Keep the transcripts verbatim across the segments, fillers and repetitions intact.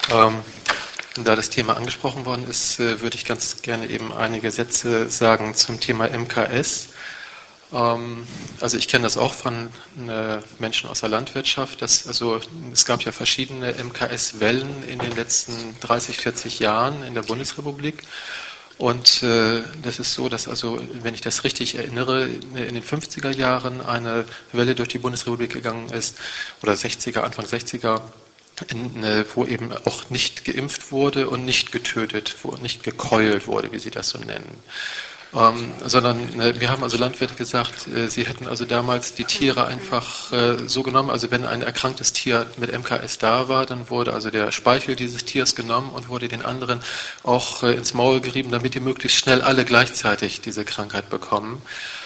Ähm, da das Thema angesprochen worden ist, äh, würde ich ganz gerne eben einige Sätze sagen zum Thema M K S. Ähm, also ich kenne das auch von äh, Menschen aus der Landwirtschaft. Dass, also, es gab ja verschiedene M K S-Wellen in den letzten dreißig, vierzig Jahren in der Bundesrepublik. Und äh, das ist so, dass also, wenn ich das richtig erinnere, in den fünfziger Jahren eine Welle durch die Bundesrepublik gegangen ist, oder sechziger, Anfang sechziger, in, äh, wo eben auch nicht geimpft wurde und nicht getötet wurde, nicht gekeult wurde, wie sie das so nennen. Ähm, sondern äh, wir haben also Landwirte gesagt, äh, sie hätten also damals die Tiere einfach äh, so genommen, also wenn ein erkranktes Tier mit M K S da war, dann wurde also der Speichel dieses Tiers genommen und wurde den anderen auch äh, ins Maul gerieben, damit die möglichst schnell alle gleichzeitig diese Krankheit bekommen.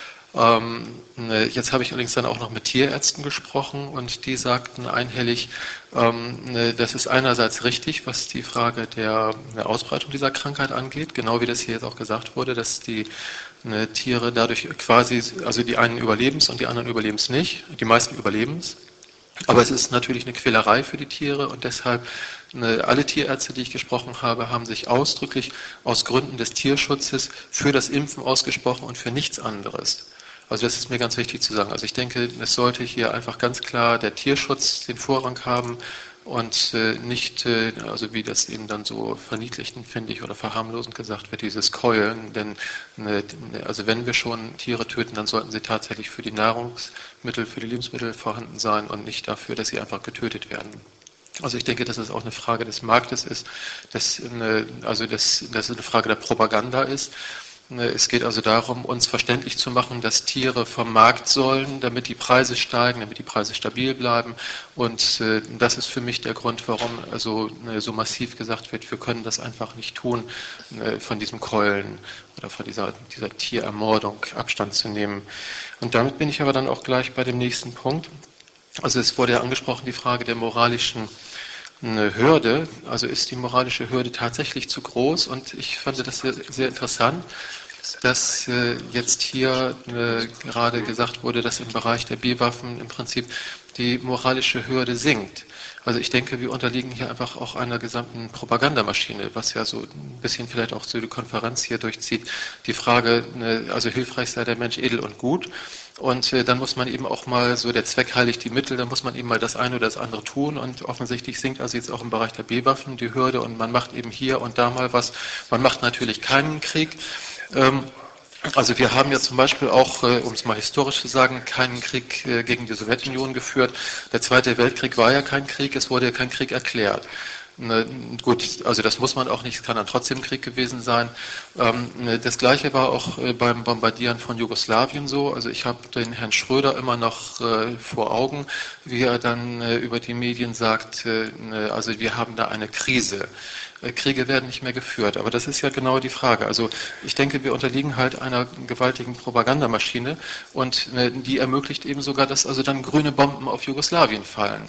Ähm, ne, jetzt habe ich allerdings dann auch noch mit Tierärzten gesprochen und die sagten einhellig, ähm, ne, das ist einerseits richtig, was die Frage der, der Ausbreitung dieser Krankheit angeht, genau wie das hier jetzt auch gesagt wurde, dass die ne, Tiere dadurch quasi, also die einen überleben es und die anderen überleben es nicht, die meisten überleben es. Aber es ist natürlich eine Quälerei für die Tiere und deshalb, ne, alle Tierärzte, die ich gesprochen habe, haben sich ausdrücklich aus Gründen des Tierschutzes für das Impfen ausgesprochen und für nichts anderes. Also das ist mir ganz wichtig zu sagen. Also ich denke, es sollte hier einfach ganz klar der Tierschutz den Vorrang haben und äh, nicht, äh, also wie das eben dann so verniedlichend, finde ich, oder verharmlosend gesagt wird, dieses Keulen. Denn ne, also wenn wir schon Tiere töten, dann sollten sie tatsächlich für die Nahrungsmittel, für die Lebensmittel vorhanden sein und nicht dafür, dass sie einfach getötet werden. Also ich denke, dass es auch eine Frage des Marktes ist, dass eine, also dass, dass es eine Frage der Propaganda ist. Es geht also darum, uns verständlich zu machen, dass Tiere vom Markt sollen, damit die Preise steigen, damit die Preise stabil bleiben. Und äh, das ist für mich der Grund, warum also äh, so massiv gesagt wird, wir können das einfach nicht tun, äh, von diesem Keulen oder von dieser, dieser Tierermordung Abstand zu nehmen. Und damit bin ich aber dann auch gleich bei dem nächsten Punkt. Also es wurde ja angesprochen, die Frage der moralischen eine Hürde, also ist die moralische Hürde tatsächlich zu groß, und ich fand das sehr, sehr interessant, dass äh, jetzt hier äh, gerade gesagt wurde, dass im Bereich der Biowaffen im Prinzip die moralische Hürde sinkt. Also ich denke, wir unterliegen hier einfach auch einer gesamten Propagandamaschine, was ja so ein bisschen vielleicht auch so die Konferenz hier durchzieht. Die Frage, äh, also hilfreich sei der Mensch edel und gut. Und äh, dann muss man eben auch mal, so der Zweck heiligt die Mittel, dann muss man eben mal das eine oder das andere tun. Und offensichtlich sinkt also jetzt auch im Bereich der B-Waffen die Hürde und man macht eben hier und da mal was. Man macht natürlich keinen Krieg. Ähm, also wir haben ja zum Beispiel auch, äh, um es mal historisch zu sagen, keinen Krieg äh, gegen die Sowjetunion geführt. Der Zweite Weltkrieg war ja kein Krieg, es wurde ja kein Krieg erklärt. Ne, gut, also das muss man auch nicht, es kann dann trotzdem Krieg gewesen sein. Ähm, ne, das Gleiche war auch äh, beim Bombardieren von Jugoslawien so. Also ich habe den Herrn Schröder immer noch äh, vor Augen, wie er dann äh, über die Medien sagt, äh, ne, also wir haben da eine Krise. Äh, Kriege werden nicht mehr geführt. Aber das ist ja genau die Frage. Also ich denke, wir unterliegen halt einer gewaltigen Propagandamaschine und ne, die ermöglicht eben sogar, dass also dann grüne Bomben auf Jugoslawien fallen.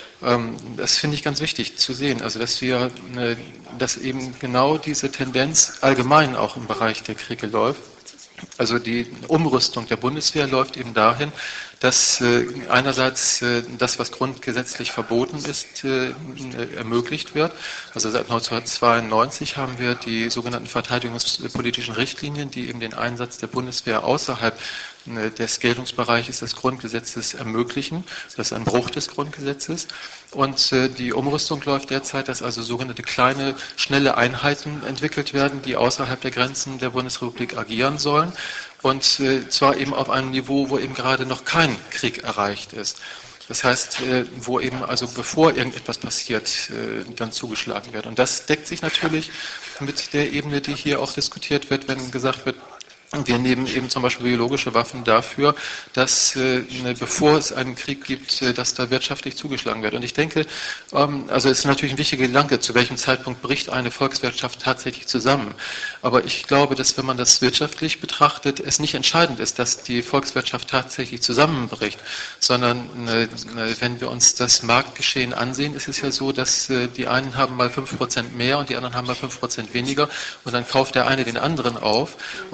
Das finde ich ganz wichtig zu sehen, also dass wir, dass eben genau diese Tendenz allgemein auch im Bereich der Kriege läuft. Also die Umrüstung der Bundeswehr läuft eben dahin, dass äh, einerseits äh, das, was grundgesetzlich verboten ist, äh, ermöglicht wird. Also seit neunzehnhundertzweiundneunzig haben wir die sogenannten verteidigungspolitischen Richtlinien, die eben den Einsatz der Bundeswehr außerhalb äh, des Geltungsbereiches des Grundgesetzes ermöglichen. Das ist ein Bruch des Grundgesetzes. Und äh, die Umrüstung läuft derzeit, dass also sogenannte kleine, schnelle Einheiten entwickelt werden, die außerhalb der Grenzen der Bundesrepublik agieren sollen. Und äh, zwar eben auf einem Niveau, wo eben gerade noch kein Krieg erreicht ist. Das heißt, äh, wo eben also bevor irgendetwas passiert, äh, dann zugeschlagen wird. Und das deckt sich natürlich mit der Ebene, die hier auch diskutiert wird, wenn gesagt wird, wir nehmen eben zum Beispiel biologische Waffen dafür, dass äh, bevor es einen Krieg gibt, äh, dass da wirtschaftlich zugeschlagen wird. Und ich denke, ähm, also es ist natürlich ein wichtiger Gedanke, zu welchem Zeitpunkt bricht eine Volkswirtschaft tatsächlich zusammen. Aber ich glaube, dass wenn man das wirtschaftlich betrachtet, es nicht entscheidend ist, dass die Volkswirtschaft tatsächlich zusammenbricht, sondern äh, wenn wir uns das Marktgeschehen ansehen, ist es ja so, dass äh, die einen haben mal fünf Prozent mehr und die anderen haben mal fünf Prozent weniger und dann kauft der eine den anderen auf und das Ganze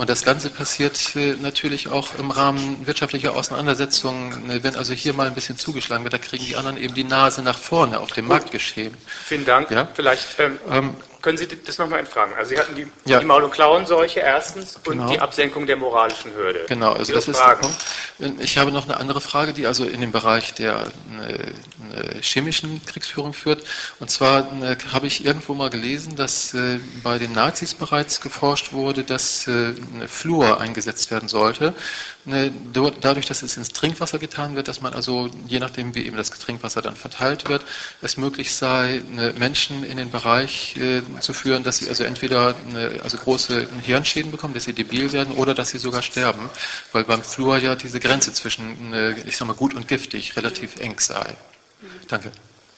teilweise passiert äh, natürlich auch im Rahmen wirtschaftlicher Auseinandersetzungen, äh, wenn also hier mal ein bisschen zugeschlagen wird, da kriegen die anderen eben die Nase nach vorne auf dem Gut. Marktgeschehen. Vielen Dank. Ja? Vielleicht ähm, Ähm, können Sie das nochmal entfragen. Also Sie hatten die, ja. die Maul- und Klauenseuche erstens Genau. und die Absenkung der moralischen Hürde. Genau, also Ihre das ist Fragen. der Punkt. Ich habe noch eine andere Frage, die also in den Bereich der äh, chemischen Kriegsführung führt. Und zwar äh, habe ich irgendwo mal gelesen, dass äh, bei den Nazis bereits geforscht wurde, dass äh, Fluor eingesetzt werden sollte. Ne, dadurch, dass es ins Trinkwasser getan wird, dass man also, je nachdem wie eben das Trinkwasser dann verteilt wird, es möglich sei, ne, Menschen in den Bereich äh, zu führen, dass sie also entweder eine, also große Hirnschäden bekommen, dass sie debil werden oder dass sie sogar sterben, weil beim Fluor ja diese Grenze zwischen, äh, ich sag mal, gut und giftig relativ eng sei. Danke.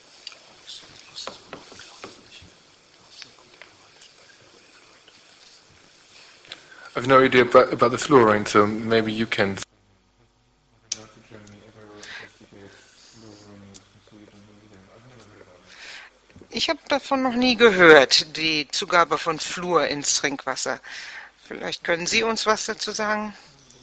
I've no idea about, about the fluorine, so maybe you can. Ich habe davon noch nie gehört, die Zugabe von Fluor ins Trinkwasser. Vielleicht können Sie uns was dazu sagen?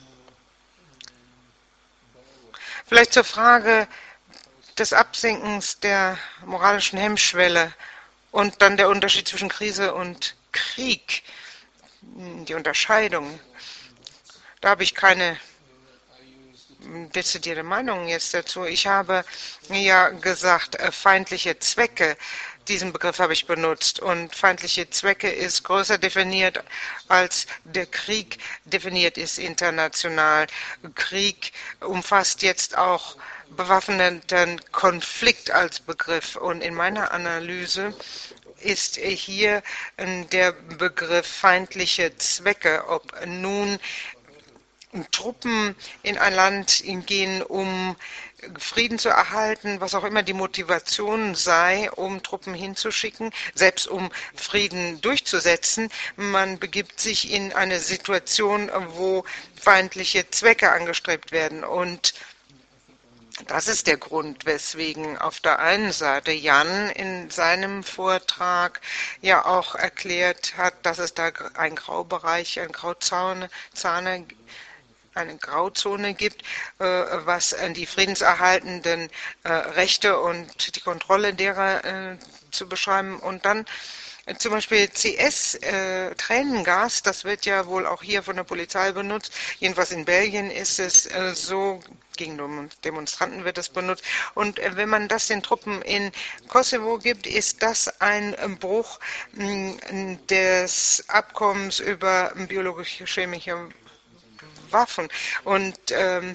Vielleicht zur Frage des Absinkens der moralischen Hemmschwelle und dann der Unterschied zwischen Krise und Krieg. Die Unterscheidung. Da habe ich keine dezidierte Meinung jetzt dazu. Ich habe ja gesagt, äh, feindliche Zwecke. Diesen Begriff habe ich benutzt. Und feindliche Zwecke ist größer definiert, als der Krieg definiert ist international. Krieg umfasst jetzt auch bewaffneten Konflikt als Begriff. Und in meiner Analyse ist hier der Begriff feindliche Zwecke, ob nun Truppen in ein Land gehen, um Frieden zu erhalten, was auch immer die Motivation sei, um Truppen hinzuschicken, selbst um Frieden durchzusetzen. Man begibt sich in eine Situation, wo feindliche Zwecke angestrebt werden. Und das ist der Grund, weswegen auf der einen Seite Jan in seinem Vortrag ja auch erklärt hat, dass es da einen Graubereich, eine Grauzone, Zahne, eine Grauzone gibt, äh, was die friedenserhaltenden äh, Rechte und die Kontrolle derer äh, zu beschreiben. Und dann äh, zum Beispiel C S, äh, Tränengas, das wird ja wohl auch hier von der Polizei benutzt. Jedenfalls in Belgien ist es äh, so, gegen Demonstranten wird es benutzt. Und äh, wenn man das den Truppen in Kosovo gibt, ist das ein äh, Bruch mh, des Abkommens über biologisch-chemische Waffen. Und ähm,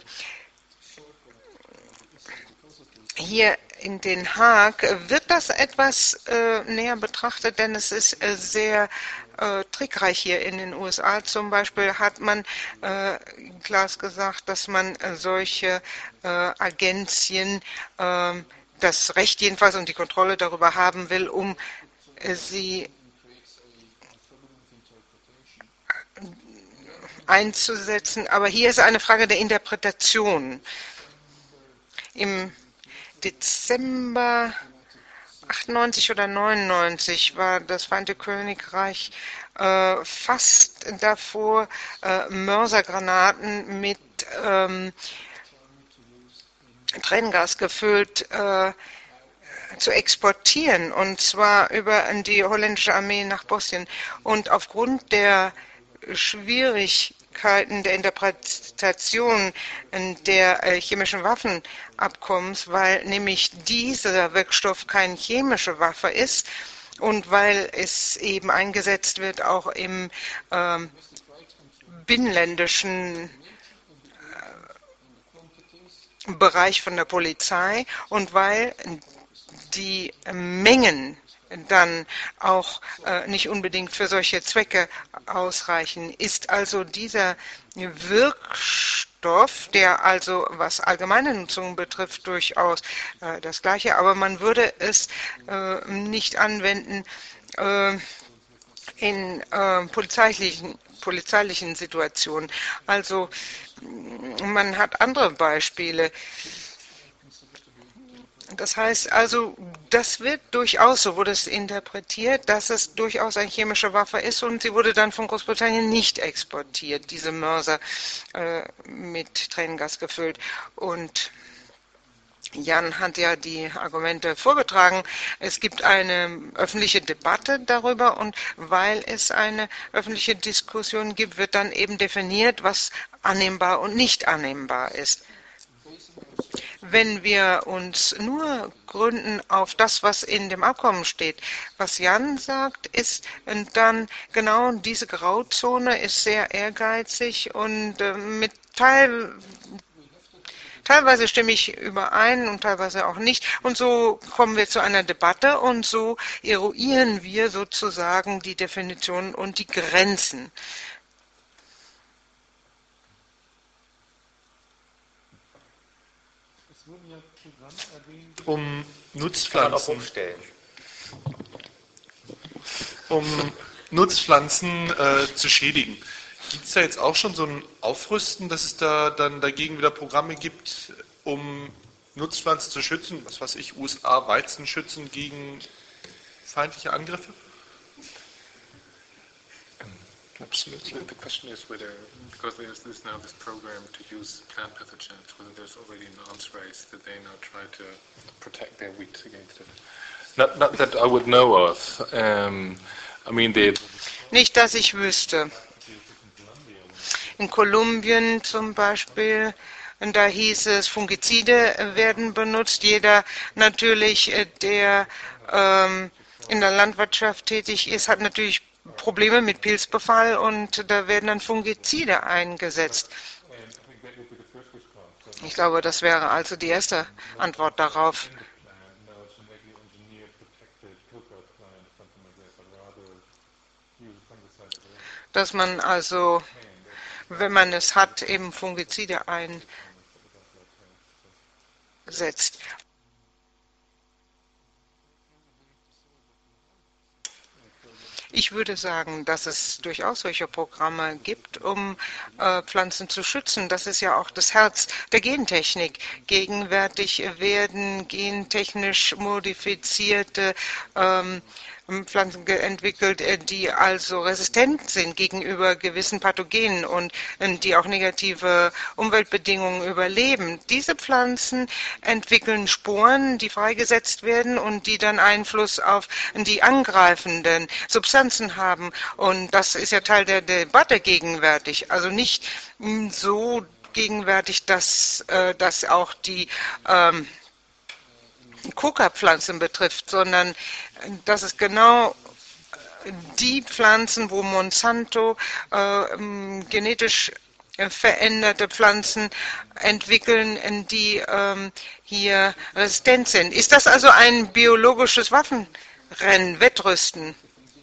hier in Den Haag wird das etwas äh, näher betrachtet, denn es ist äh, sehr äh, trickreich hier in den U S A. Zum Beispiel hat man äh, klar gesagt, dass man äh, solche äh, Agenzien äh, das Recht jedenfalls und die Kontrolle darüber haben will, um äh, sie einzusetzen. Aber hier ist eine Frage der Interpretation. Im Dezember achtundneunzig oder neunundneunzig war das Vereinigte Königreich äh, fast davor, äh, Mörsergranaten mit ähm, Tränengas gefüllt äh, zu exportieren, und zwar über die holländische Armee nach Bosnien. Und aufgrund der Schwierigkeiten der Interpretation der äh, chemischen Waffenabkommens, weil nämlich dieser Wirkstoff keine chemische Waffe ist und weil es eben eingesetzt wird auch im äh, binnenländischen äh, Bereich von der Polizei und weil die Mengen dann auch äh, nicht unbedingt für solche Zwecke ausreichen. Ist also dieser Wirkstoff, der also was allgemeine Nutzung betrifft, durchaus äh, das Gleiche, aber man würde es äh, nicht anwenden äh, in äh, polizeilichen, polizeilichen Situationen. Also man hat andere Beispiele. Das heißt also, das wird durchaus, so wurde es interpretiert, dass es durchaus eine chemische Waffe ist und sie wurde dann von Großbritannien nicht exportiert, diese Mörser äh, mit Tränengas gefüllt. Und Jan hat ja die Argumente vorgetragen. Es gibt eine öffentliche Debatte darüber und weil es eine öffentliche Diskussion gibt, wird dann eben definiert, was annehmbar und nicht annehmbar ist. Wenn wir uns nur gründen auf das, was in dem Abkommen steht, was Jan sagt, ist dann genau diese Grauzone ist sehr ehrgeizig und äh, mit Teil Teilweise stimme ich überein und teilweise auch nicht. Und so kommen wir zu einer Debatte und so eruieren wir sozusagen die Definitionen und die Grenzen. Es wurden ja Programme erwähnt, um Nutzpflanzen, um Nutzpflanzen äh, zu schädigen. Gibt es da jetzt auch schon so ein Aufrüsten, dass es da dann dagegen wieder Programme gibt, um Nutzpflanzen zu schützen, was weiß ich, U S A Weizen schützen gegen feindliche Angriffe? Absolutely. The question is whether, because there is this now this program to use plant pathogens, whether there's already an arms race that they now try to protect their wheat against it. Not, not that I would know of. Um, I mean, they... Nicht, dass ich wüsste. In Kolumbien zum Beispiel, da hieß es, Fungizide werden benutzt. Jeder natürlich, der ähm, in der Landwirtschaft tätig ist, hat natürlich Probleme mit Pilzbefall und da werden dann Fungizide eingesetzt. Ich glaube, das wäre also die erste Antwort darauf. Dass man also, wenn man es hat, eben Fungizide einsetzt. Ich würde sagen, dass es durchaus solche Programme gibt, um äh, Pflanzen zu schützen. Das ist ja auch das Herz der Gentechnik. Gegenwärtig werden gentechnisch modifizierte ähm, Pflanzen entwickelt, die also resistent sind gegenüber gewissen Pathogenen und die auch negative Umweltbedingungen überleben. Diese Pflanzen entwickeln Sporen, die freigesetzt werden und die dann Einfluss auf die angreifenden Substanzen haben. Und das ist ja Teil der Debatte gegenwärtig. Also nicht so gegenwärtig, dass äh, das auch die ähm, Coca-Pflanzen betrifft, sondern dass es genau die Pflanzen, wo Monsanto äh, genetisch veränderte Pflanzen entwickeln, die ähm, hier resistent sind. Ist das also ein biologisches Waffenrennen, Wettrüsten?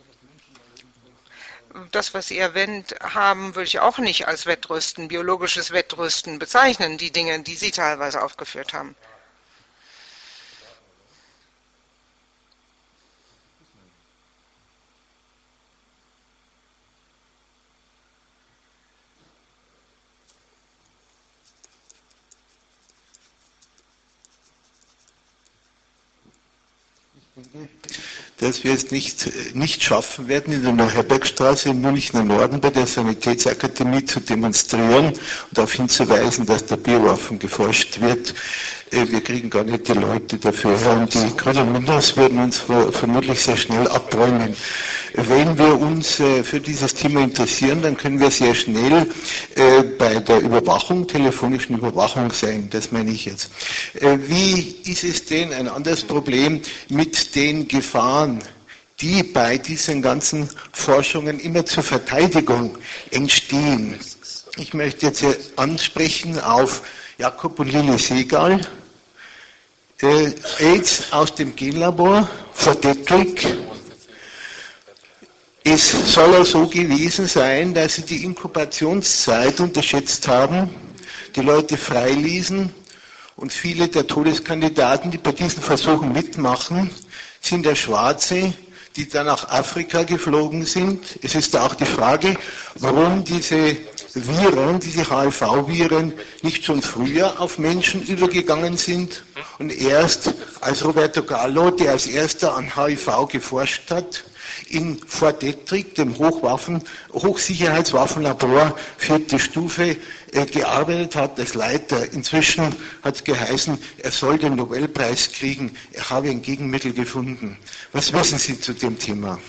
Das, was Sie erwähnt haben, würde ich auch nicht als Wettrüsten, biologisches Wettrüsten bezeichnen, die Dinge, die Sie teilweise aufgeführt haben. Dass wir es nicht, nicht schaffen werden, in der Neuherbergstraße im Münchner Norden bei der Sanitätsakademie zu demonstrieren und darauf hinzuweisen, dass der Biowaffen geforscht wird. Wir kriegen gar nicht die Leute dafür her und die grünen Minderheiten würden uns vermutlich sehr schnell abräumen. Wenn wir uns für dieses Thema interessieren, dann können wir sehr schnell bei der Überwachung, telefonischen Überwachung sein, das meine ich jetzt. Wie ist es denn, ein anderes Problem, mit den Gefahren, die bei diesen ganzen Forschungen immer zur Verteidigung entstehen? Ich möchte jetzt ansprechen auf Jakob und Lili Segal, äh, AIDS aus dem Genlabor, verdeckelt. Es soll auch so gewesen sein, dass sie die Inkubationszeit unterschätzt haben, die Leute freiließen und viele der Todeskandidaten, die bei diesen Versuchen mitmachen, sind ja Schwarze, die dann nach Afrika geflogen sind. Es ist auch die Frage, warum diese Viren, diese H I V-Viren, nicht schon früher auf Menschen übergegangen sind und erst als Roberto Gallo, der als erster an H I V geforscht hat, in Fort Detrick, dem Hochwaffen, Hochsicherheitswaffenlabor, vierte Stufe, äh, gearbeitet hat als Leiter. Inzwischen hat es geheißen, er soll den Nobelpreis kriegen, er habe ein Gegenmittel gefunden. Was wissen Sie zu dem Thema?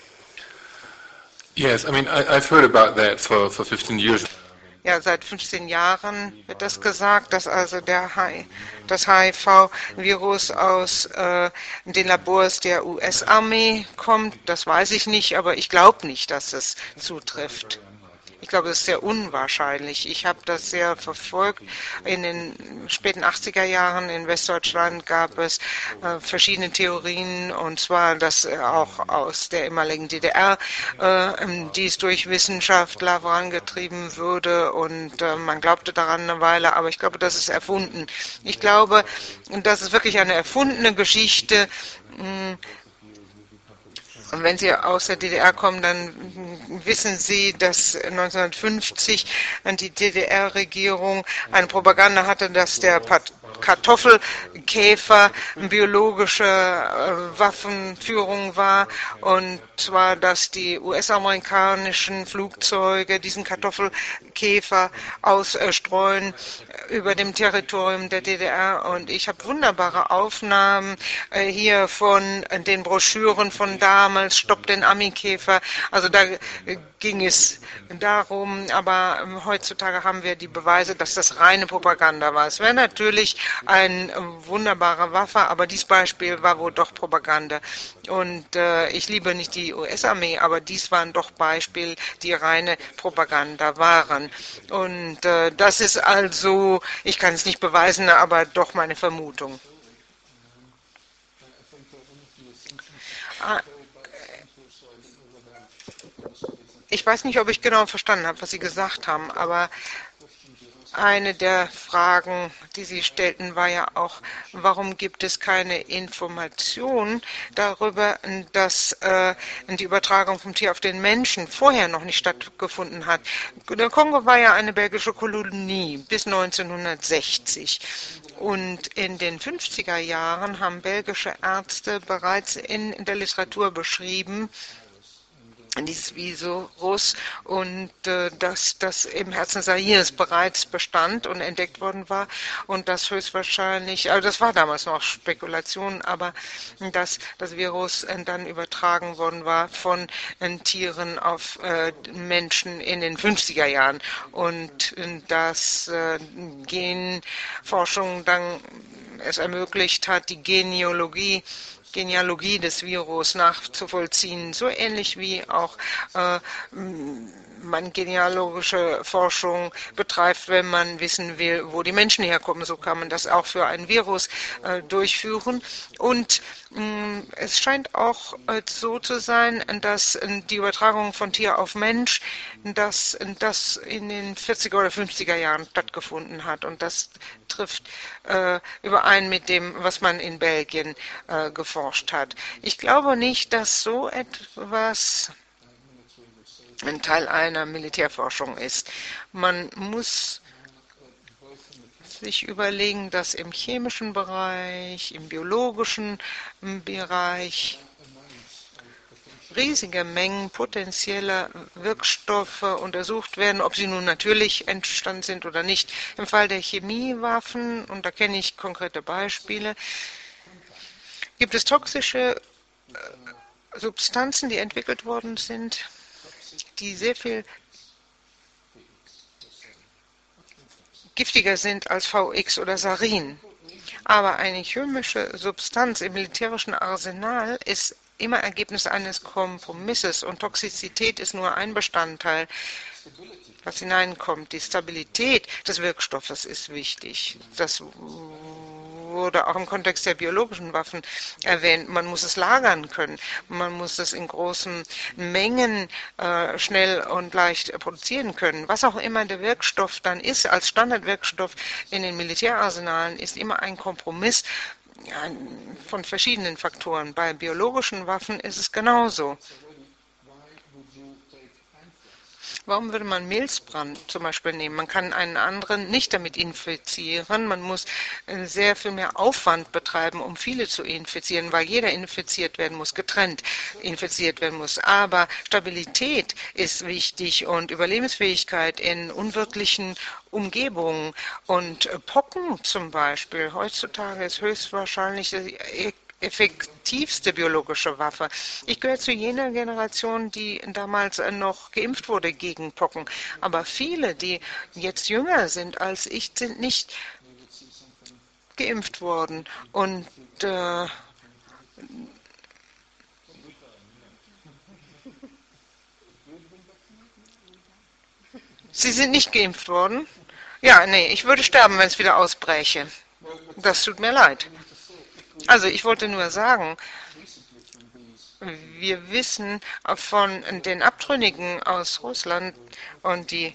Yes, I mean, I, I've heard about that for, for fifteen years. Ja, seit fünfzehn Jahren wird das gesagt, dass also der H- das H I V-Virus aus äh, den Labors der U S-Armee kommt. Das weiß ich nicht, aber ich glaube nicht, dass es zutrifft. Ich glaube, es ist sehr unwahrscheinlich. Ich habe das sehr verfolgt. In den späten achtziger Jahren in Westdeutschland gab es äh, verschiedene Theorien, und zwar, dass äh, auch aus der ehemaligen D D R äh, dies durch Wissenschaftler vorangetrieben würde, und äh, man glaubte daran eine Weile, aber ich glaube, das ist erfunden. Ich glaube, das ist wirklich eine erfundene Geschichte. Mh, Und wenn Sie aus der D D R kommen, dann wissen Sie, dass neunzehnhundertfünfzig die D D R-Regierung eine Propaganda hatte, dass der Kartoffelkäfer biologische äh, Waffenführung war, und zwar, dass die U S-amerikanischen Flugzeuge diesen Kartoffelkäfer ausstreuen über dem Territorium der D D R. Und ich habe wunderbare Aufnahmen äh, hier von den Broschüren von damals, Stopp den Ami-Käfer. Also da äh, ging es darum, aber äh, heutzutage haben wir die Beweise, dass das reine Propaganda war. Es wäre natürlich eine äh, wunderbare Waffe, aber dieses Beispiel war wohl doch Propaganda. Und äh, ich liebe nicht die U S-Armee, aber dies waren doch Beispiele, die reine Propaganda waren. Und äh, das ist also, ich kann es nicht beweisen, aber doch meine Vermutung. Ah, ich weiß nicht, ob ich genau verstanden habe, was Sie gesagt haben, aber eine der Fragen, die Sie stellten, war ja auch, warum gibt es keine Information darüber, dass äh, die Übertragung vom Tier auf den Menschen vorher noch nicht stattgefunden hat. Der Kongo war ja eine belgische Kolonie bis neunzehnhundertsechzig. Und in den fünfziger Jahren haben belgische Ärzte bereits in der Literatur beschrieben, dieses Virus, und äh, dass das im Herzen Zaires bereits bestand und entdeckt worden war, und das höchstwahrscheinlich, also das war damals noch Spekulation, aber dass das Virus äh, dann übertragen worden war von äh, Tieren auf äh, Menschen in den fünfziger Jahren, und äh, dass äh, Genforschung dann es ermöglicht hat, die Genealogie Genealogie des Virus nachzuvollziehen, so ähnlich wie auch äh, man genealogische Forschung betreibt, wenn man wissen will, wo die Menschen herkommen. So kann man das auch für ein Virus äh, durchführen. Und mh, es scheint auch äh, so zu sein, dass äh, die Übertragung von Tier auf Mensch, dass das in den vierziger oder fünfziger Jahren stattgefunden hat. Und das trifft äh, überein mit dem, was man in Belgien äh, geforscht hat. Ich glaube nicht, dass so etwas ein Teil einer Militärforschung ist. Man muss sich überlegen, dass im chemischen Bereich, im biologischen Bereich riesige Mengen potenzieller Wirkstoffe untersucht werden, ob sie nun natürlich entstanden sind oder nicht. Im Fall der Chemiewaffen, und da kenne ich konkrete Beispiele, gibt es toxische Substanzen, die entwickelt worden sind, die sehr viel giftiger sind als V X oder Sarin. Aber eine chemische Substanz im militärischen Arsenal ist immer Ergebnis eines Kompromisses, und Toxizität ist nur ein Bestandteil, was hineinkommt. Die Stabilität des Wirkstoffes ist wichtig. Das wurde auch im Kontext der biologischen Waffen erwähnt. Man muss es lagern können. Man muss es in großen Mengen äh, schnell und leicht äh, produzieren können. Was auch immer der Wirkstoff dann ist, als Standardwirkstoff in den Militärarsenalen, ist immer ein Kompromiss ja, von verschiedenen Faktoren. Bei biologischen Waffen ist es genauso. Warum würde man Milzbrand zum Beispiel nehmen? Man kann einen anderen nicht damit infizieren. Man muss sehr viel mehr Aufwand betreiben, um viele zu infizieren, weil jeder infiziert werden muss, getrennt infiziert werden muss. Aber Stabilität ist wichtig und Überlebensfähigkeit in unwirtlichen Umgebungen. Und Pocken zum Beispiel heutzutage ist höchstwahrscheinlich effektivste biologische Waffe. Ich gehöre zu jener Generation, die damals noch geimpft wurde gegen Pocken. Aber viele, die jetzt jünger sind als ich, sind nicht geimpft worden. Und äh, Sie sind nicht geimpft worden? Ja, nee, ich würde sterben, wenn es wieder ausbräche. Das tut mir leid. Also ich wollte nur sagen, wir wissen von den Abtrünnigen aus Russland und die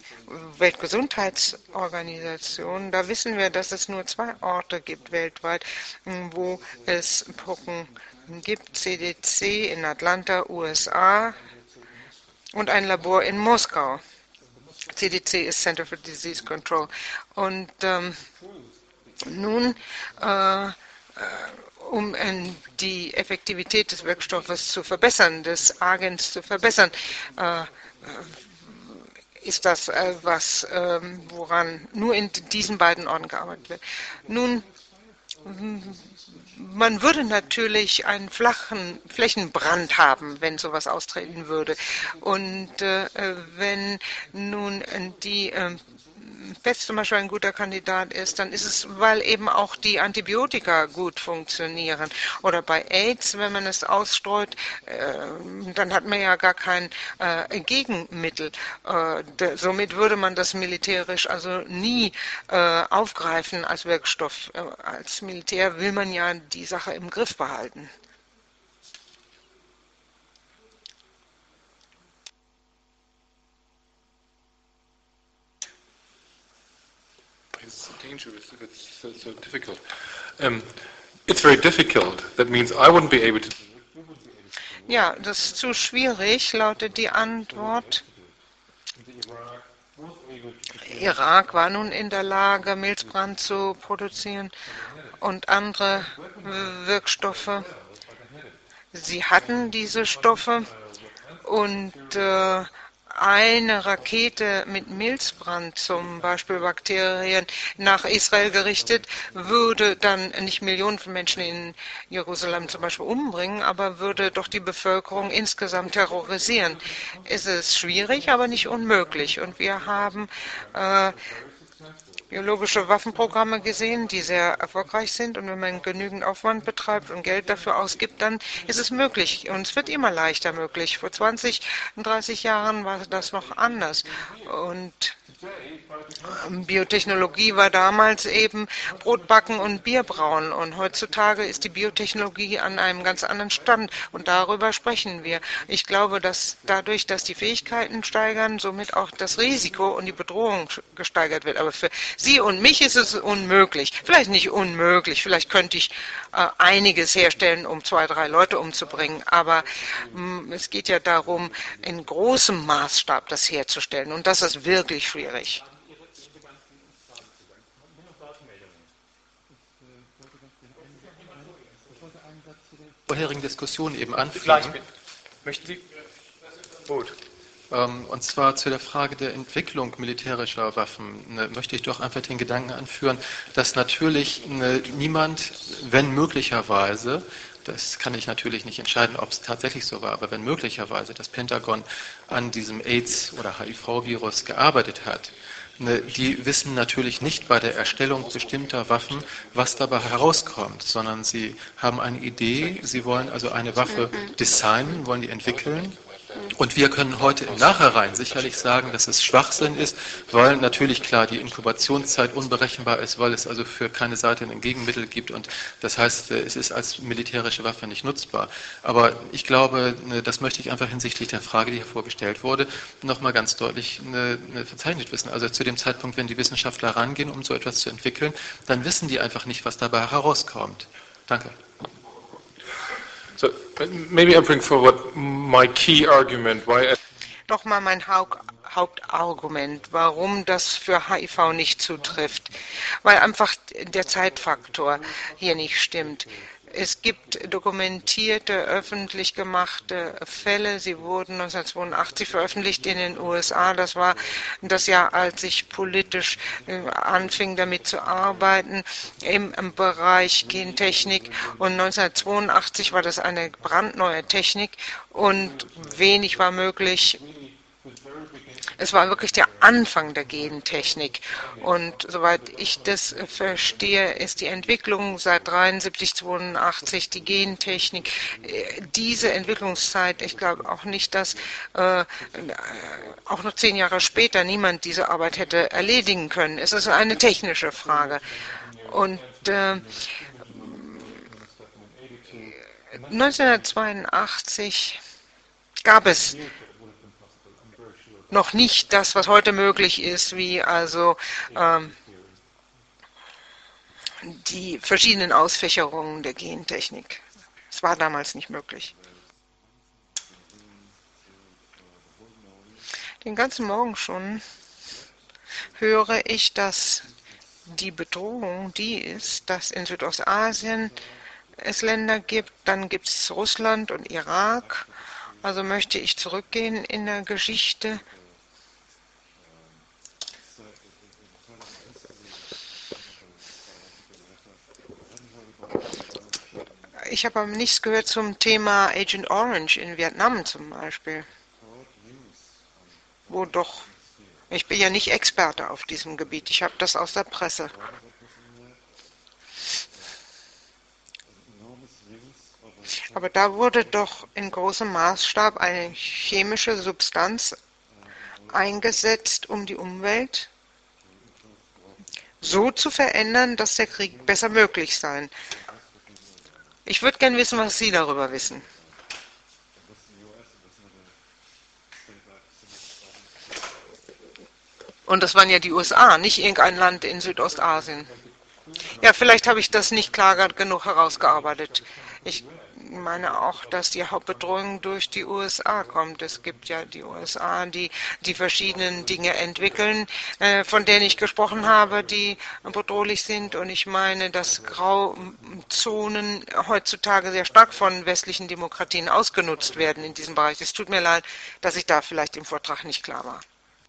Weltgesundheitsorganisation, da wissen wir, dass es nur zwei Orte gibt weltweit, wo es Pocken gibt. C D C in Atlanta, U S A und ein Labor in Moskau. C D C ist Center for Disease Control. Und ähm, nun äh, um die Effektivität des Wirkstoffes zu verbessern, des Agens zu verbessern, äh, ist das äh, was, äh, woran nur in diesen beiden Orten gearbeitet wird. Nun, man würde natürlich einen flachen Flächenbrand haben, wenn sowas austreten würde. Und äh, wenn nun die äh, Pest zum Beispiel ein guter Kandidat ist, dann ist es, weil eben auch die Antibiotika gut funktionieren. Oder bei AIDS, wenn man es ausstreut, äh, dann hat man ja gar kein äh, Gegenmittel. Äh, de, somit würde man das militärisch also nie äh, aufgreifen als Wirkstoff. Äh, als Militär will man ja die Sache im Griff behalten. It's dangerous if it's so, so difficult. Um, it's very difficult. That means I wouldn't be able to. Ja, das ist zu schwierig, lautet die Antwort. Irak war nun in der Lage, Milzbrand zu produzieren und andere Wirkstoffe. Sie hatten diese Stoffe und äh, eine Rakete mit Milzbrand, zum Beispiel Bakterien, nach Israel gerichtet, würde dann nicht Millionen von Menschen in Jerusalem zum Beispiel umbringen, aber würde doch die Bevölkerung insgesamt terrorisieren. Es ist schwierig, aber nicht unmöglich. Und wir haben äh, biologische Waffenprogramme gesehen, die sehr erfolgreich sind. Und wenn man genügend Aufwand betreibt und Geld dafür ausgibt, dann ist es möglich. Und es wird immer leichter möglich. Vor zwanzig, dreißig Jahren war das noch anders. Und Biotechnologie war damals eben Brotbacken und Bierbrauen. Und heutzutage ist die Biotechnologie an einem ganz anderen Stand. Und darüber sprechen wir. Ich glaube, dass dadurch, dass die Fähigkeiten steigern, somit auch das Risiko und die Bedrohung gesteigert wird. Aber für Sie und mich ist es unmöglich. Vielleicht nicht unmöglich. Vielleicht könnte ich äh, einiges herstellen, um zwei, drei Leute umzubringen. Aber mh, es geht ja darum, in großem Maßstab das herzustellen. Und das ist wirklich schwierig. Vorherigen Diskussion eben anführen. Gleich mit. Möchten Sie? Gut. Und zwar zu der Frage der Entwicklung militärischer Waffen ne, möchte ich doch einfach den Gedanken anführen, dass natürlich ne, niemand, wenn möglicherweise, das kann ich natürlich nicht entscheiden, ob es tatsächlich so war, aber wenn möglicherweise das Pentagon an diesem AIDS- oder H I V-Virus gearbeitet hat, ne, die wissen natürlich nicht bei der Erstellung bestimmter Waffen, was dabei herauskommt, sondern sie haben eine Idee, sie wollen also eine Waffe designen, wollen die entwickeln. Und wir können heute im Nachhinein sicherlich sagen, dass es Schwachsinn ist, weil natürlich klar die Inkubationszeit unberechenbar ist, weil es also für keine Seite ein Gegenmittel gibt und das heißt, es ist als militärische Waffe nicht nutzbar. Aber ich glaube, das möchte ich einfach hinsichtlich der Frage, die hier vorgestellt wurde, nochmal ganz deutlich verzeichnet wissen. Also zu dem Zeitpunkt, wenn die Wissenschaftler rangehen, um so etwas zu entwickeln, dann wissen die einfach nicht, was dabei herauskommt. Danke. So maybe I bring forward my key argument why. Nochmal mein Haupt Hauptargument, warum das für H I V nicht zutrifft, weil einfach der Zeitfaktor hier nicht stimmt. Es gibt dokumentierte, öffentlich gemachte Fälle. Sie wurden neunzehnhundertzweiundachtzig veröffentlicht in den U S A. Das war das Jahr, als ich politisch anfing, damit zu arbeiten im Bereich Gentechnik. Und neunzehnhundertzweiundachtzig war das eine brandneue Technik und wenig war möglich. Es war wirklich der Anfang der Gentechnik. Und soweit ich das verstehe, ist die Entwicklung seit dreiundsiebzig, zweiundachtzig, die Gentechnik, diese Entwicklungszeit, ich glaube auch nicht, dass äh, auch noch zehn Jahre später niemand diese Arbeit hätte erledigen können. Es ist eine technische Frage. Und äh, neunzehnhundertzweiundachtzig gab es noch nicht das, was heute möglich ist, wie also ähm, die verschiedenen Ausfächerungen der Gentechnik. Es war damals nicht möglich. Den ganzen Morgen schon höre ich, dass die Bedrohung die ist, dass in Südostasien es Länder gibt, dann gibt es Russland und Irak. Also möchte ich zurückgehen in der Geschichte. Ich habe aber nichts gehört zum Thema Agent Orange in Vietnam zum Beispiel. Wo doch, ich bin ja nicht Experte auf diesem Gebiet, ich habe das aus der Presse. Aber da wurde doch in großem Maßstab eine chemische Substanz eingesetzt, um die Umwelt so zu verändern, dass der Krieg besser möglich sein. Ich würde gerne wissen, was Sie darüber wissen. Und das waren ja die U S A, nicht irgendein Land in Südostasien. Ja, vielleicht habe ich das nicht klar genug herausgearbeitet. Ich meine auch, dass die Hauptbedrohung durch die U S A kommt. Es gibt ja die U S A, die die verschiedenen Dinge entwickeln, äh, von denen ich gesprochen habe, die bedrohlich sind. Und ich meine, dass Grauzonen heutzutage sehr stark von westlichen Demokratien ausgenutzt werden in diesem Bereich. Es tut mir leid, dass ich da vielleicht im Vortrag nicht klar war.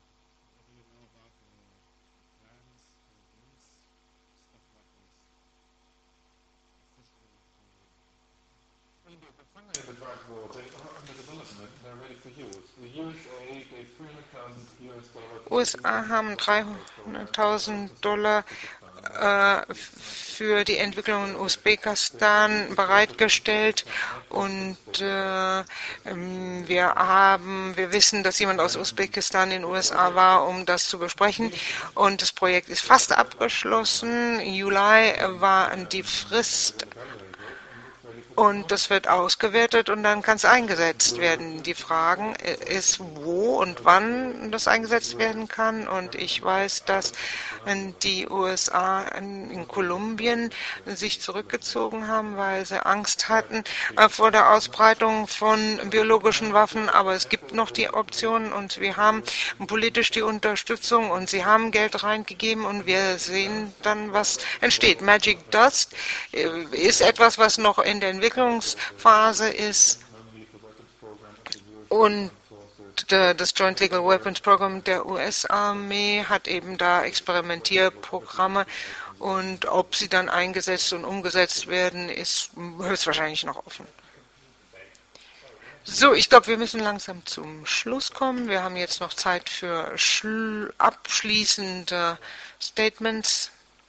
U S A haben dreihunderttausend Dollar äh, für die Entwicklung in Usbekistan bereitgestellt und äh, wir haben, wir wissen, dass jemand aus Usbekistan in den U S A war, um das zu besprechen, und das Projekt ist fast abgeschlossen. Im Juli war die Frist. Und das wird ausgewertet und dann kann es eingesetzt werden. Die Frage ist, wo und wann das eingesetzt werden kann. Und ich weiß, dass die U S A in Kolumbien sich zurückgezogen haben, weil sie Angst hatten vor der Ausbreitung von biologischen Waffen. Aber es gibt noch die Optionen und wir haben politisch die Unterstützung und sie haben Geld reingegeben und wir sehen dann, was entsteht. Magic Dust ist etwas, was noch in der Entwicklungsphase ist und das Joint Legal Weapons Program der U S-Armee hat eben da Experimentierprogramme und ob sie dann eingesetzt und umgesetzt werden, ist höchstwahrscheinlich noch offen. So, ich glaube, wir müssen langsam zum Schluss kommen. Wir haben jetzt noch Zeit für abschließende Statements.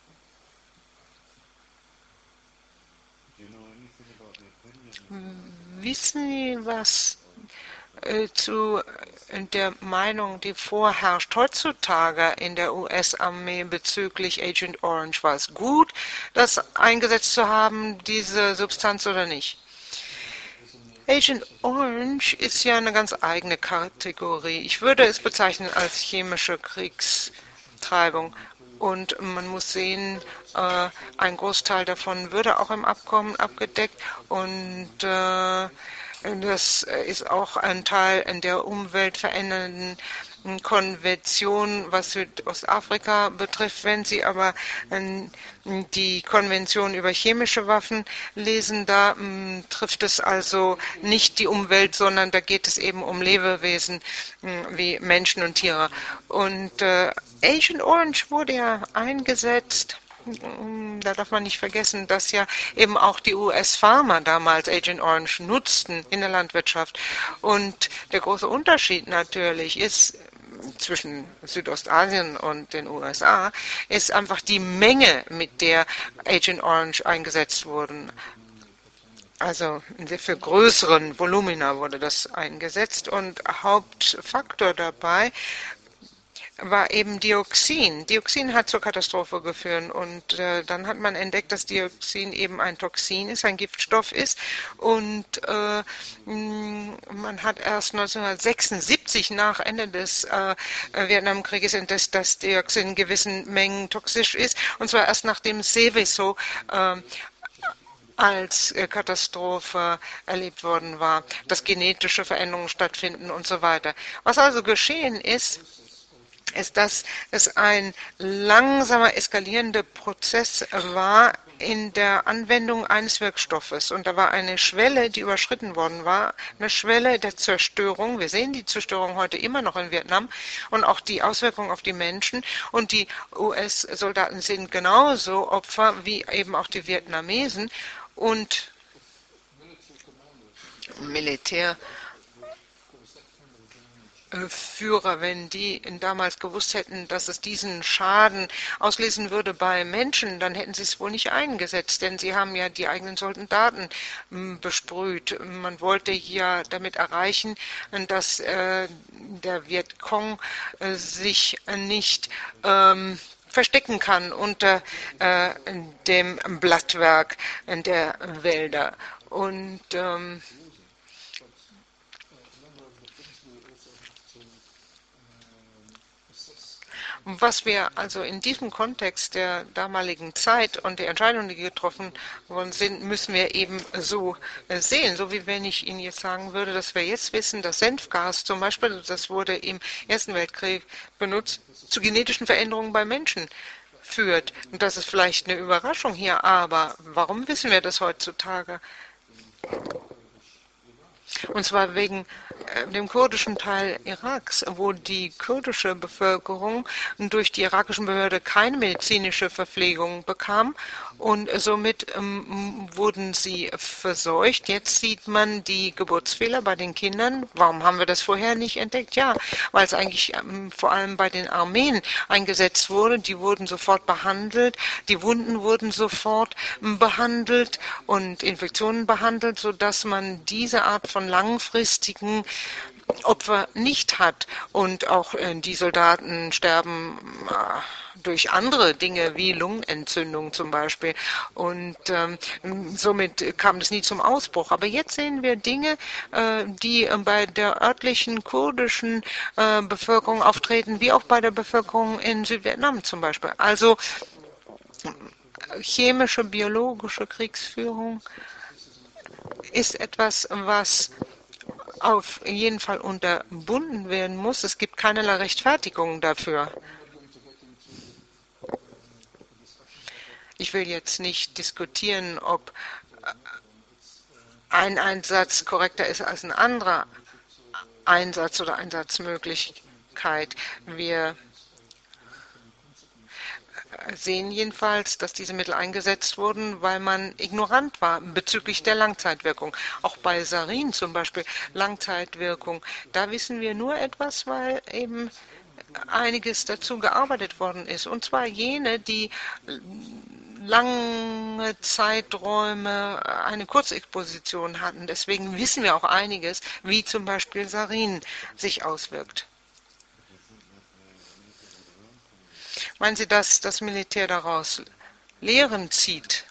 Wissen Sie was äh, zu der Meinung, die vorherrscht heutzutage in der U S-Armee bezüglich Agent Orange? War es gut, das eingesetzt zu haben, diese Substanz, oder nicht? Agent Orange ist ja eine ganz eigene Kategorie. Ich würde es bezeichnen als chemische Kriegstreibung. Und man muss sehen, äh, ein Großteil davon würde auch im Abkommen abgedeckt. Und äh, Das ist auch ein Teil der umweltverändernden Konvention, was Südostafrika betrifft. Wenn Sie aber die Konvention über chemische Waffen lesen, da m, trifft es also nicht die Umwelt, sondern da geht es eben um Lebewesen m, wie Menschen und Tiere. Und äh, Agent Orange wurde ja eingesetzt. Da darf man nicht vergessen, dass ja eben auch die U S-Farmer damals Agent Orange nutzten in der Landwirtschaft. Und der große Unterschied natürlich ist zwischen Südostasien und den U S A, ist einfach die Menge, mit der Agent Orange eingesetzt wurden. Also in sehr viel größeren Volumina wurde das eingesetzt und Hauptfaktor dabei war eben Dioxin. Dioxin hat zur Katastrophe geführt und äh, dann hat man entdeckt, dass Dioxin eben ein Toxin ist, ein Giftstoff ist und äh, man hat erst neunzehnhundertsechsundsiebzig nach Ende des äh, Vietnamkrieges entdeckt, dass Dioxin in gewissen Mengen toxisch ist und zwar erst nachdem Seveso äh, als Katastrophe erlebt worden war, dass genetische Veränderungen stattfinden und so weiter. Was also geschehen ist, ist, dass es ein langsamer eskalierender Prozess war in der Anwendung eines Wirkstoffes. Und da war eine Schwelle, die überschritten worden war, eine Schwelle der Zerstörung. Wir sehen die Zerstörung heute immer noch in Vietnam und auch die Auswirkungen auf die Menschen. Und die U S-Soldaten sind genauso Opfer wie eben auch die Vietnamesen. Und Militär Führer, wenn die damals gewusst hätten, dass es diesen Schaden auslösen würde bei Menschen, dann hätten sie es wohl nicht eingesetzt, denn sie haben ja die eigenen Soldaten besprüht. Man wollte ja damit erreichen, dass äh, der Vietcong äh, sich nicht ähm, verstecken kann unter äh, dem Blattwerk der Wälder. Und ähm, was wir also in diesem Kontext der damaligen Zeit und der Entscheidungen, die getroffen worden sind, müssen wir eben so sehen. So wie wenn ich Ihnen jetzt sagen würde, dass wir jetzt wissen, dass Senfgas zum Beispiel, das wurde im Ersten Weltkrieg benutzt, zu genetischen Veränderungen bei Menschen führt. Und das ist vielleicht eine Überraschung hier, aber warum wissen wir das heutzutage? Und zwar wegen dem kurdischen Teil Iraks, wo die kurdische Bevölkerung durch die irakischen Behörden keine medizinische Verpflegung bekam und somit ähm, wurden sie verseucht. Jetzt sieht man die Geburtsfehler bei den Kindern. Warum haben wir das vorher nicht entdeckt? Ja, weil es eigentlich ähm, vor allem bei den Armeen eingesetzt wurde. Die wurden sofort behandelt, die Wunden wurden sofort ähm, behandelt und Infektionen behandelt, sodass man diese Art von langfristigen Opfer nicht hat. Und auch äh, die Soldaten sterben äh, durch andere Dinge wie Lungenentzündung zum Beispiel. Und ähm, somit kam es nie zum Ausbruch. Aber jetzt sehen wir Dinge, äh, die äh, bei der örtlichen kurdischen äh, Bevölkerung auftreten, wie auch bei der Bevölkerung in Südvietnam zum Beispiel. Also chemische, biologische Kriegsführung ist etwas, was auf jeden Fall unterbunden werden muss. Es gibt keinerlei Rechtfertigung dafür. Ich will jetzt nicht diskutieren, ob ein Einsatz korrekter ist als ein anderer Einsatz oder Einsatzmöglichkeit. Wir sehen jedenfalls, dass diese Mittel eingesetzt wurden, weil man ignorant war bezüglich der Langzeitwirkung. Auch bei Sarin zum Beispiel, Langzeitwirkung, da wissen wir nur etwas, weil eben einiges dazu gearbeitet worden ist. Und zwar jene, die lange Zeiträume eine Kurzexposition hatten. Deswegen wissen wir auch einiges, wie zum Beispiel Sarin sich auswirkt. Meinen Sie, dass das Militär daraus Lehren zieht?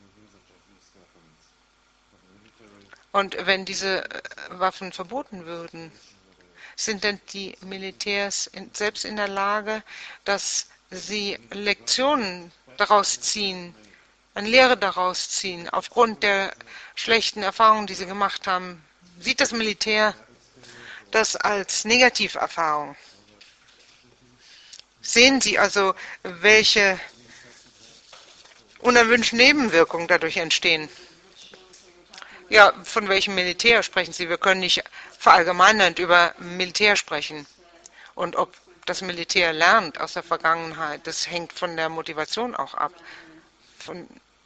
Und wenn diese Waffen verboten würden, sind denn die Militärs in, selbst in der Lage, dass sie Lektionen daraus ziehen, eine Lehre daraus ziehen, aufgrund der schlechten Erfahrungen, die sie gemacht haben sieht das Militär das als Negativerfahrung? Sehen Sie also, welche unerwünschten Nebenwirkungen dadurch entstehen? Ja, von welchem Militär sprechen Sie? Wir können nicht verallgemeinernd über Militär sprechen. Und ob das Militär lernt aus der Vergangenheit, das hängt von der Motivation auch ab. Von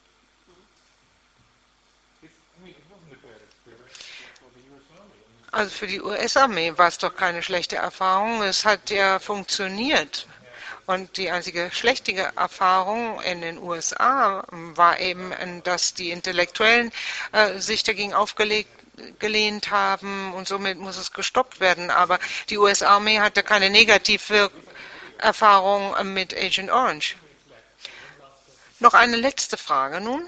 also für die U S-Armee war es doch keine schlechte Erfahrung. Es hat ja funktioniert. Und die einzige schlechte Erfahrung in den U S A war eben, dass die Intellektuellen äh, sich dagegen aufgelehnt haben und somit muss es gestoppt werden. Aber die U S-Armee hatte keine negative Erfahrung mit Agent Orange. Noch eine letzte Frage nun.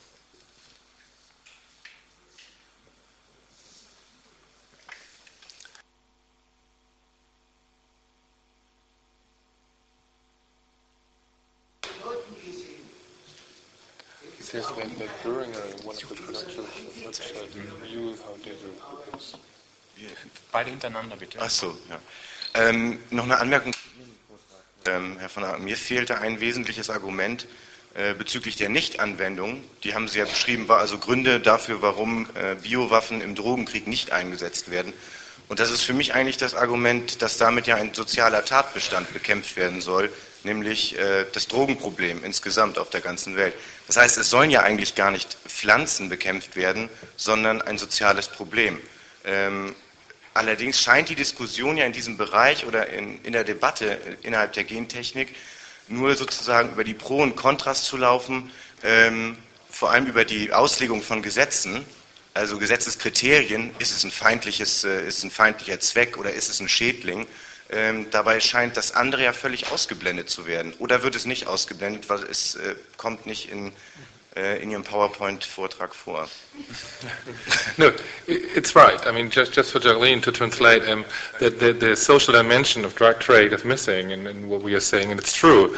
Says that, that Göringer, in one of the productions of website, knew how dangerous it was. Beide hintereinander, bitte. Ach so, ja. Ähm, noch eine Anmerkung, ähm, Herr von der, mir fehlte ein wesentliches Argument äh, bezüglich der Nichtanwendung. Die haben Sie ja beschrieben, war also Gründe dafür, warum äh, Biowaffen im Drogenkrieg nicht eingesetzt werden. Und das ist für mich eigentlich das Argument, dass damit ja ein sozialer Tatbestand bekämpft werden soll, nämlich äh, das Drogenproblem insgesamt auf der ganzen Welt. Das heißt, es sollen ja eigentlich gar nicht Pflanzen bekämpft werden, sondern ein soziales Problem. Ähm, allerdings scheint die Diskussion ja in diesem Bereich oder in, in der Debatte innerhalb der Gentechnik nur sozusagen über die Pro und Kontras zu laufen, ähm, vor allem über die Auslegung von Gesetzen, also Gesetzeskriterien, ist es ein feindliches, äh, ist es ein feindlicher Zweck oder ist es ein Schädling? Ähm, dabei scheint das andere ja völlig ausgeblendet zu werden. Oder wird es nicht ausgeblendet, weil es äh, kommt nicht in, äh, in Ihrem PowerPoint-Vortrag vor? No, it's right. I mean, just just for Jacqueline to translate, um, that the, the social dimension of drug trade is missing in, in what we are saying, and it's true.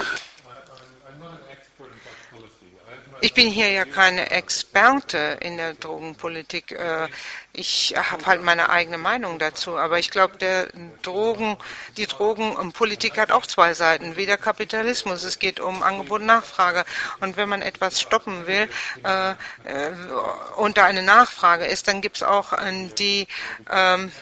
Ich bin hier ja keine Experte in der Drogenpolitik. Ich habe halt meine eigene Meinung dazu. Aber ich glaube, der Drogen, die Drogenpolitik hat auch zwei Seiten, wie der Kapitalismus. Es geht um Angebot und Nachfrage. Und wenn man etwas stoppen will äh, und da eine Nachfrage ist, dann gibt es auch die ähm,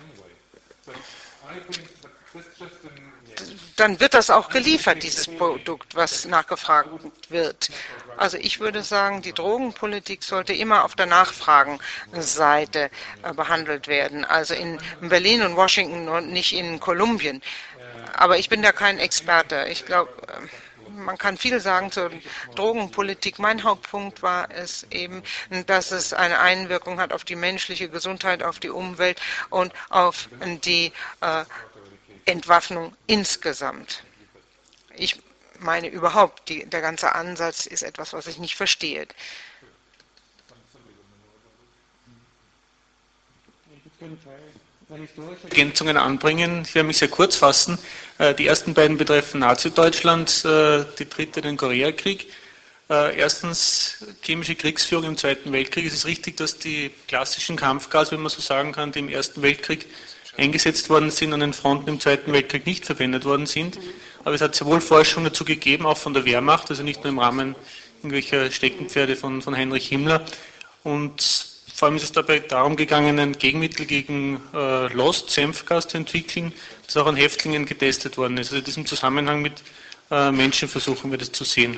dann wird das auch geliefert, dieses Produkt, was nachgefragt wird. Also ich würde sagen, die Drogenpolitik sollte immer auf der Nachfragenseite äh, behandelt werden, also in Berlin und Washington und nicht in Kolumbien. Aber ich bin da kein Experte. Ich glaube, äh, man kann viel sagen zur Drogenpolitik. Mein Hauptpunkt war es eben, dass es eine Einwirkung hat auf die menschliche Gesundheit, auf die Umwelt und auf die äh, Entwaffnung insgesamt. Ich meine überhaupt, die, der ganze Ansatz ist etwas, was ich nicht verstehe. Ergänzungen anbringen. Ich werde mich sehr kurz fassen. Die ersten beiden betreffen Nazi-Deutschland, die dritte den Koreakrieg. Erstens chemische Kriegsführung im Zweiten Weltkrieg. Es ist richtig, dass die klassischen Kampfgase, wenn man so sagen kann, die im Ersten Weltkrieg eingesetzt worden sind, an den Fronten im Zweiten Weltkrieg nicht verwendet worden sind. Aber es hat sehr wohl Forschung dazu gegeben, auch von der Wehrmacht, also nicht nur im Rahmen irgendwelcher Steckenpferde von, von Heinrich Himmler. Und vor allem ist es dabei darum gegangen, ein Gegenmittel gegen äh, Lost, Senfgas zu entwickeln, das auch an Häftlingen getestet worden ist. Also in diesem Zusammenhang mit äh, Menschen versuchen wir das zu sehen.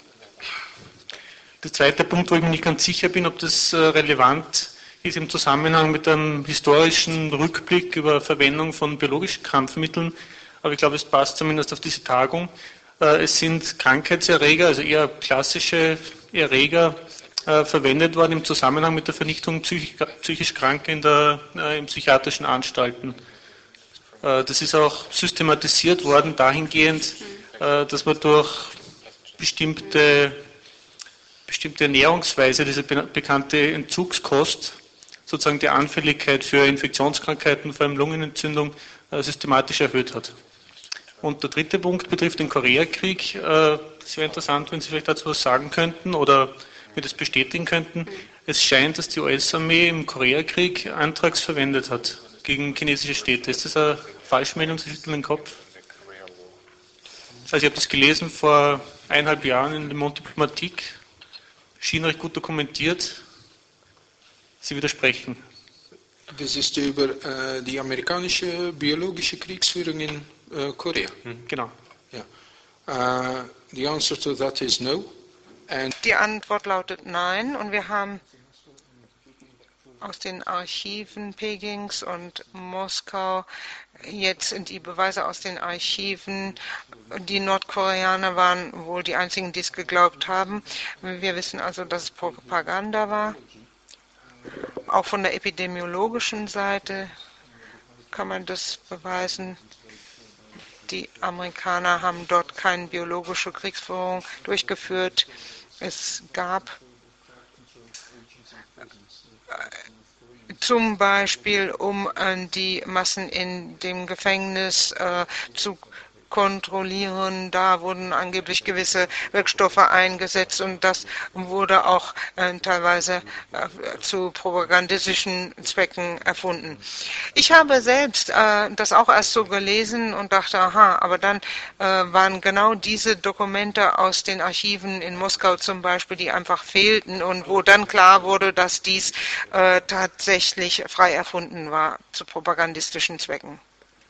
Der zweite Punkt, wo ich mir nicht ganz sicher bin, ob das äh, relevant ist im Zusammenhang mit einem historischen Rückblick über Verwendung von biologischen Kampfmitteln, aber ich glaube, es passt zumindest auf diese Tagung. Es sind Krankheitserreger, also eher klassische Erreger, äh, verwendet worden im Zusammenhang mit der Vernichtung psychisch, psychisch Kranker in, der, äh, in psychiatrischen Anstalten. Äh, das ist auch systematisiert worden dahingehend, äh, dass man durch bestimmte, bestimmte Ernährungsweise, diese be bekannte Entzugskost, sozusagen die Anfälligkeit für Infektionskrankheiten, vor allem Lungenentzündung, äh, systematisch erhöht hat. Und der dritte Punkt betrifft den Koreakrieg. Äh, es wäre interessant, wenn Sie vielleicht dazu was sagen könnten oder mir das bestätigen könnten. Es scheint, dass die U S-Armee im Koreakrieg Anthrax verwendet hat gegen chinesische Städte. Ist das eine Falschmeldung? Sie schütteln den Kopf. Also ich habe das gelesen vor eineinhalb Jahren in Le Monde Diplomatique. Schien recht gut dokumentiert. Sie widersprechen. Das ist über äh, die amerikanische biologische Kriegsführung in äh, Korea. Genau. Ja. Uh, the answer to that is no. And Die Antwort lautet nein, und wir haben aus den Archiven Pekings und Moskau jetzt die Beweise aus den Archiven. Die Nordkoreaner waren wohl die einzigen, die es geglaubt haben. Wir wissen also, dass es Propaganda war. Auch von der epidemiologischen Seite kann man das beweisen. Die Amerikaner haben dort keine biologische Kriegsführung durchgeführt. Es gab zum Beispiel, um die Massen in dem Gefängnis äh, zu kontrollieren, da wurden angeblich gewisse Wirkstoffe eingesetzt, und das wurde auch äh, teilweise äh, zu propagandistischen Zwecken erfunden. Ich habe selbst äh, das auch erst so gelesen und dachte, aha, aber dann äh, waren genau diese Dokumente aus den Archiven in Moskau zum Beispiel, die einfach fehlten und wo dann klar wurde, dass dies äh, tatsächlich frei erfunden war zu propagandistischen Zwecken.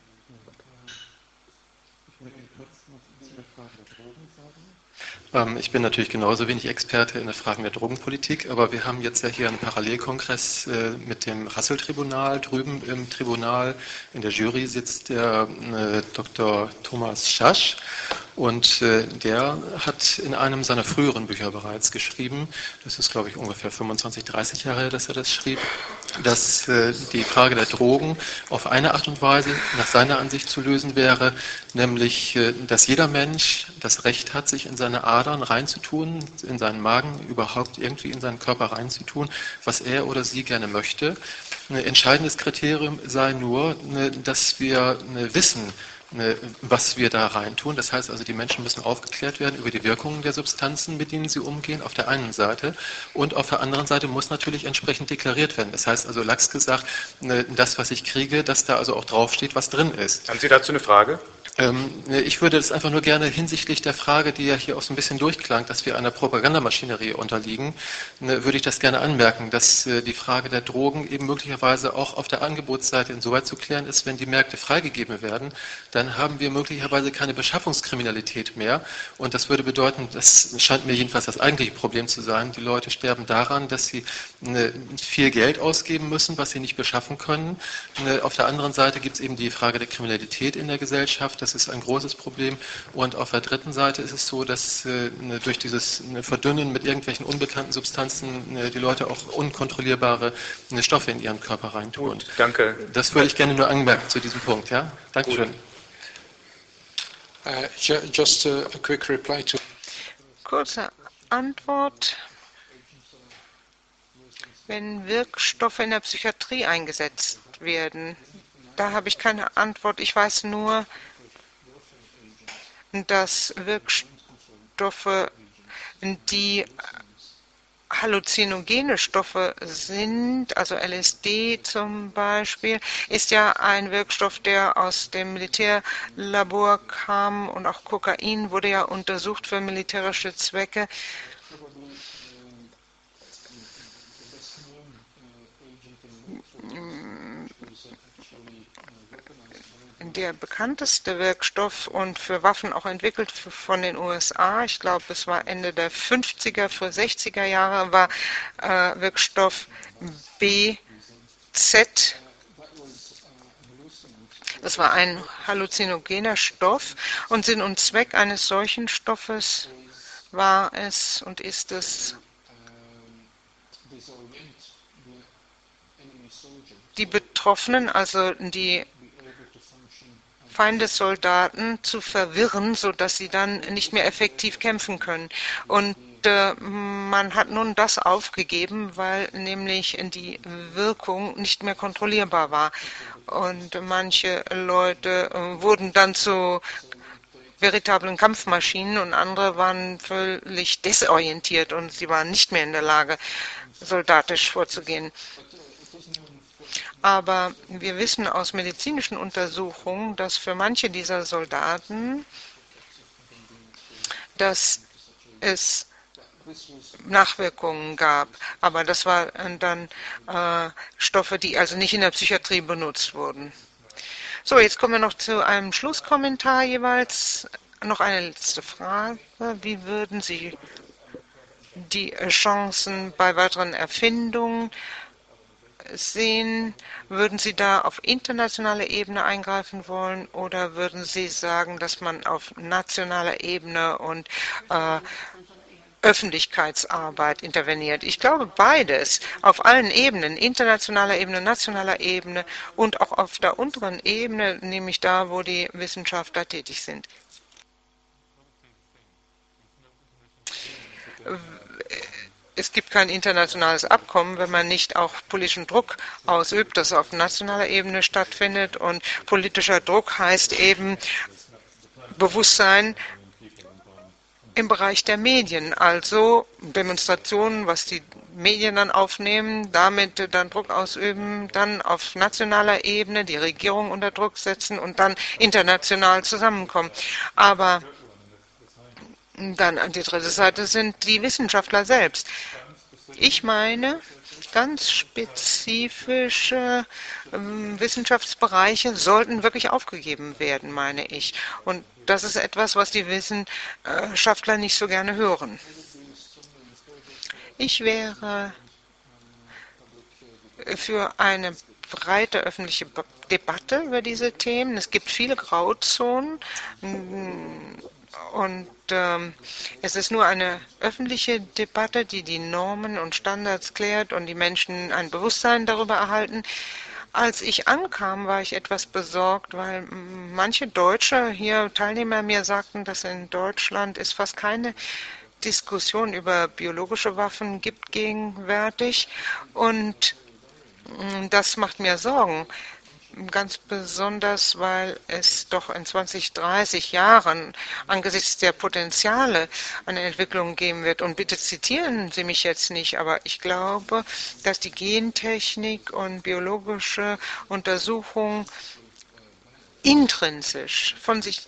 Ich bin natürlich genauso wenig Experte in den Fragen der Drogenpolitik, aber wir haben jetzt ja hier einen Parallelkongress äh, mit dem Russell-Tribunal. Drüben im Tribunal in der Jury sitzt der äh, Doktor Thomas Schasch, und äh, der hat in einem seiner früheren Bücher bereits geschrieben, das ist glaube ich ungefähr fünfundzwanzig, dreißig Jahre her, dass er das schrieb, dass äh, die Frage der Drogen auf eine Art und Weise nach seiner Ansicht zu lösen wäre, nämlich, äh, dass jeder Mensch das Recht hat, sich in seine Adern reinzutun, in seinen Magen, überhaupt irgendwie in seinen Körper reinzutun, was er oder sie gerne möchte. Ein entscheidendes Kriterium sei nur, ne, dass wir ne, wissen, was wir da reintun. Das heißt also, die Menschen müssen aufgeklärt werden über die Wirkungen der Substanzen, mit denen sie umgehen, auf der einen Seite. Und auf der anderen Seite muss natürlich entsprechend deklariert werden. Das heißt also, lax gesagt, das, was ich kriege, dass da also auch draufsteht, was drin ist. Haben Sie dazu eine Frage? Ich würde das einfach nur gerne hinsichtlich der Frage, die ja hier auch so ein bisschen durchklang, dass wir einer Propagandamaschinerie unterliegen, würde ich das gerne anmerken, dass die Frage der Drogen eben möglicherweise auch auf der Angebotsseite insoweit zu klären ist, wenn die Märkte freigegeben werden, dann haben wir möglicherweise keine Beschaffungskriminalität mehr, und das würde bedeuten, das scheint mir jedenfalls das eigentliche Problem zu sein, die Leute sterben daran, dass sie viel Geld ausgeben müssen, was sie nicht beschaffen können. Auf der anderen Seite gibt es eben die Frage der Kriminalität in der Gesellschaft. Das ist ein großes Problem. Und auf der dritten Seite ist es so, dass äh, durch dieses äh, Verdünnen mit irgendwelchen unbekannten Substanzen äh, die Leute auch unkontrollierbare äh, Stoffe in ihren Körper reintun. Gut, danke. Das würde ich gerne nur anmerken zu diesem Punkt. Ja? Dankeschön. uh, ju just a, a quick reply to. Kurze Antwort. Wenn Wirkstoffe in der Psychiatrie eingesetzt werden, da habe ich keine Antwort. Ich weiß nur, dass Wirkstoffe, die halluzinogene Stoffe sind, also L S D zum Beispiel, ist ja ein Wirkstoff, der aus dem Militärlabor kam, und auch Kokain wurde ja untersucht für militärische Zwecke. Der bekannteste Wirkstoff und für Waffen auch entwickelt von den U S A, ich glaube es war Ende der fünfziger, für sechziger Jahre, war äh, Wirkstoff B Z. Das war ein halluzinogener Stoff, und Sinn und Zweck eines solchen Stoffes war es und ist es, die Betroffenen, also die Feindessoldaten, zu verwirren, sodass sie dann nicht mehr effektiv kämpfen können. Und äh, man hat nun das aufgegeben, weil nämlich die Wirkung nicht mehr kontrollierbar war. Und manche Leute äh, wurden dann zu veritablen Kampfmaschinen und andere waren völlig desorientiert und sie waren nicht mehr in der Lage, soldatisch vorzugehen. Aber wir wissen aus medizinischen Untersuchungen, dass für manche dieser Soldaten, dass es Nachwirkungen gab. Aber das waren dann äh, Stoffe, die also nicht in der Psychiatrie benutzt wurden. So, jetzt kommen wir noch zu einem Schlusskommentar jeweils. Noch eine letzte Frage. Wie würden Sie die Chancen bei weiteren Erfindungen sehen? Würden Sie da auf internationaler Ebene eingreifen wollen oder würden Sie sagen, dass man auf nationaler Ebene und äh, Öffentlichkeitsarbeit interveniert? Ich glaube beides, auf allen Ebenen, internationaler Ebene, nationaler Ebene und auch auf der unteren Ebene, nämlich da, wo die Wissenschaftler tätig sind. Es gibt kein internationales Abkommen, wenn man nicht auch politischen Druck ausübt, das auf nationaler Ebene stattfindet. Und politischer Druck heißt eben Bewusstsein im Bereich der Medien, also Demonstrationen, was die Medien dann aufnehmen, damit dann Druck ausüben, dann auf nationaler Ebene die Regierung unter Druck setzen und dann international zusammenkommen. Aber dann an die dritte Seite sind die Wissenschaftler selbst. Ich meine, ganz spezifische äh, Wissenschaftsbereiche sollten wirklich aufgegeben werden, meine ich. Und das ist etwas, was die Wissenschaftler nicht so gerne hören. Ich wäre für eine breite öffentliche Debatte über diese Themen. Es gibt viele Grauzonen. Und ähm, es ist nur eine öffentliche Debatte, die die Normen und Standards klärt und die Menschen ein Bewusstsein darüber erhalten. Als ich ankam, war ich etwas besorgt, weil manche Deutsche hier, Teilnehmer mir sagten, dass in Deutschland es fast keine Diskussion über biologische Waffen gibt gegenwärtig. Und das macht mir Sorgen. Ganz besonders, weil es doch in zwanzig, dreißig Jahren angesichts der Potenziale eine Entwicklung geben wird. Und bitte zitieren Sie mich jetzt nicht, aber ich glaube, dass die Gentechnik und biologische Untersuchung intrinsisch von sich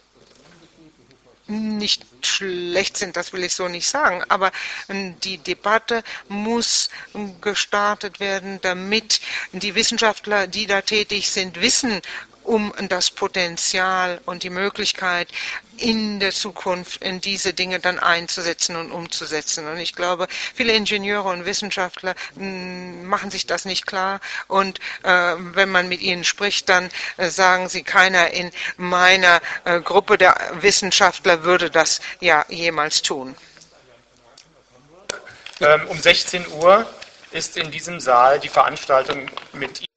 nicht schlecht sind, das will ich so nicht sagen, aber die Debatte muss gestartet werden, damit die Wissenschaftler, die da tätig sind, wissen um das Potenzial und die Möglichkeit, in der Zukunft in diese Dinge dann einzusetzen und umzusetzen. Und ich glaube, viele Ingenieure und Wissenschaftler mh, machen sich das nicht klar. Und äh, wenn man mit ihnen spricht, dann äh, sagen sie, keiner in meiner äh, Gruppe der Wissenschaftler würde das ja jemals tun. Ähm, um sechzehn Uhr ist in diesem Saal die Veranstaltung mit